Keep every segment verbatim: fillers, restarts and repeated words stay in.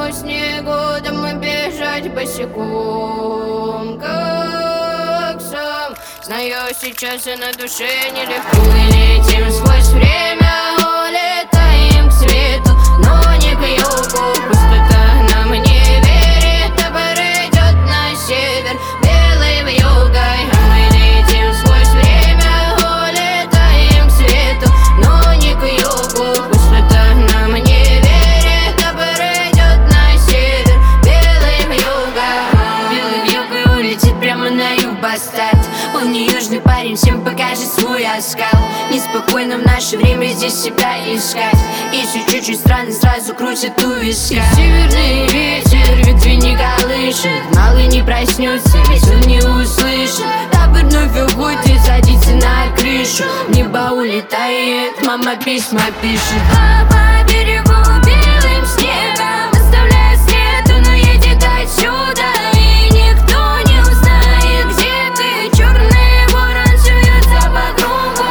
белому снегу домой бежать босиком, как сам. Знаю, сейчас и на душе нелегко. Мы летим сквозь время, улетаем к свету, но не к югу. Пустота нам не верит, табор идет на север, белый вьюгой. А мы летим сквозь время, улетаем к свету, но не к югу. Пустота нам не верит, табор идет на север, белый вьюгой. Белый вьюгой улетит прямо на юг бастард. Он не южный парень, всем покажет свой оскал. Неспокойно в наше время здесь себя искать. Если чуть-чуть странно, сразу крутит у виска. Северный ветер ветви не колышет, малый не проснется, ведь он не услышит. Табор вновь уходит, садится на крышу, небо улетает, мама письма пишет. А по берегу белым снегом оставляет след, он уедет отсюда, и никто не узнает, где ты. Черный ворон суется по кругу.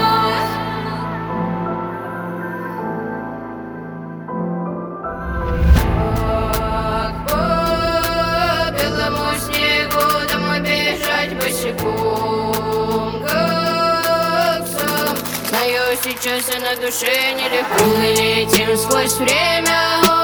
Как по белому снегу домой бежать босиком, как сам. Знаю, сейчас и на душе нелегко. Мы летим сквозь время.